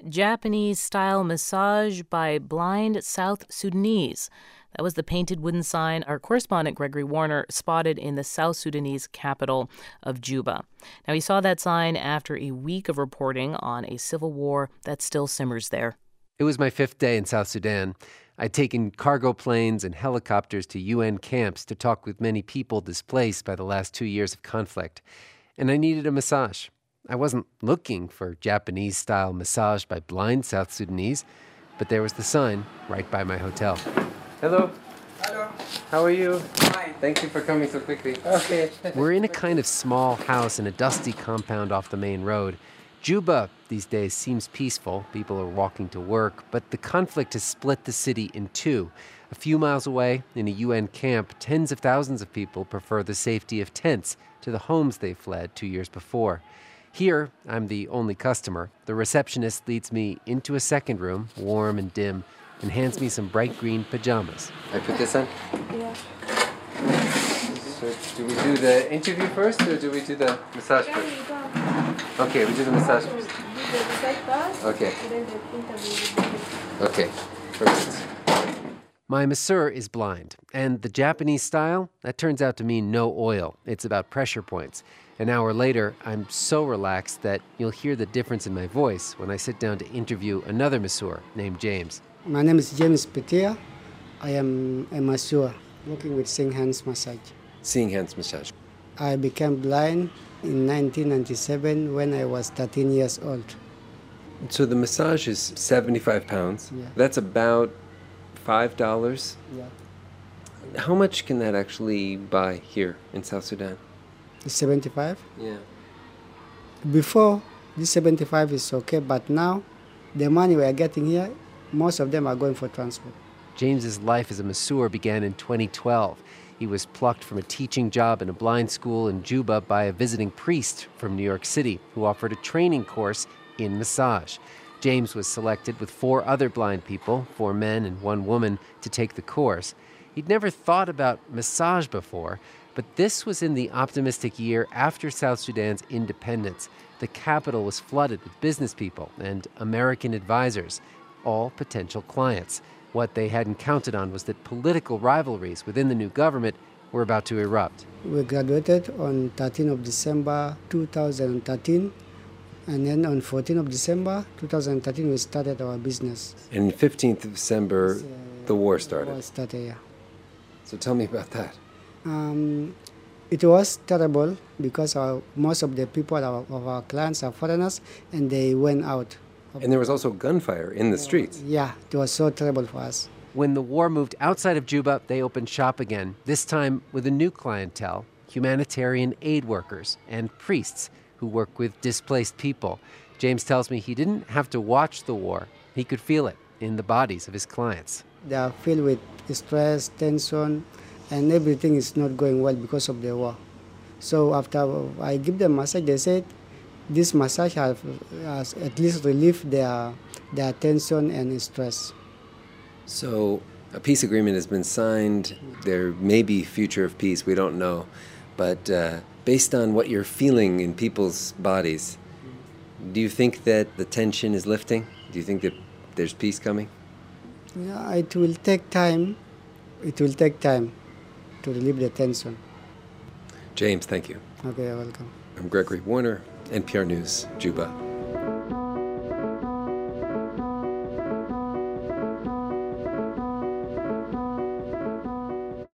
Japanese-style massage by blind South Sudanese. That was the painted wooden sign our correspondent Gregory Warner spotted in the South Sudanese capital of Juba. Now, he saw that sign after a week of reporting on a civil war that still simmers there. It was my 5th day in South Sudan. I'd taken cargo planes and helicopters to UN camps to talk with many people displaced by the last 2 years of conflict. And I needed a massage. I wasn't looking for Japanese-style massage by blind South Sudanese, but there was the sign right by my hotel. Hello. Hello. How are you? Fine. Thank you for coming so quickly. Okay. We're in a kind of small house in a dusty compound off the main road. Juba these days seems peaceful. People are walking to work, but the conflict has split the city in two. A few miles away, in a UN camp, tens of thousands of people prefer the safety of tents to the homes they fled 2 years before. Here, I'm the only customer. The receptionist leads me into a second room, warm and dim, and hands me some bright green pajamas. I put this on? Yeah. So do we do the interview first, or do we do the massage first? Okay, we do the massage first. Do the massage first. Okay. And then the interview. Okay, perfect. My masseur is blind, and the Japanese style, that turns out to mean no oil. It's about pressure points. An hour later, I'm so relaxed that you'll hear the difference in my voice when I sit down to interview another masseur named James. My name is James Petia. I am a masseur working with Seeing Hands Massage. Seeing Hands Massage. I became blind in 1997 when I was 13 years old. So the massage is 75 pounds. Yeah. That's about $5. Yeah. How much can that actually buy here in South Sudan? 75. Yeah. Before, this 75 is okay, but now the money we are getting here, most of them are going for transport. James's life as a masseur began in 2012. He was plucked from a teaching job in a blind school in Juba by a visiting priest from New York City who offered a training course in massage. James was selected with 4 other blind people, 4 men and 1 woman, to take the course. He'd never thought about massage before, but this was in the optimistic year after South Sudan's independence. The capital was flooded with business people and American advisors, all potential clients. What they hadn't counted on was that political rivalries within the new government were about to erupt. We graduated on 13th of December 2013, and then on 14th of December 2013 we started our business. And 15th of December, the war started. War started, yeah. So tell me about that. It was terrible because most of the people of our clients are foreigners, and they went out. And there was also gunfire in the streets. Yeah, it was so terrible for us. When the war moved outside of Juba, they opened shop again, this time with a new clientele, humanitarian aid workers and priests who work with displaced people. James tells me he didn't have to watch the war. He could feel it in the bodies of his clients. They are filled with stress, tension, and everything is not going well because of the war. So after I give them massage, they said this massage has at least relieved their tension and stress. So a peace agreement has been signed. There may be future of peace. We don't know. But based on what you're feeling in people's bodies, do you think that the tension is lifting? Do you think that there's peace coming? Yeah, it will take time. It will take time to relieve the tension. James, thank you. Okay, you're welcome. I'm Gregory Warner, NPR News, Juba.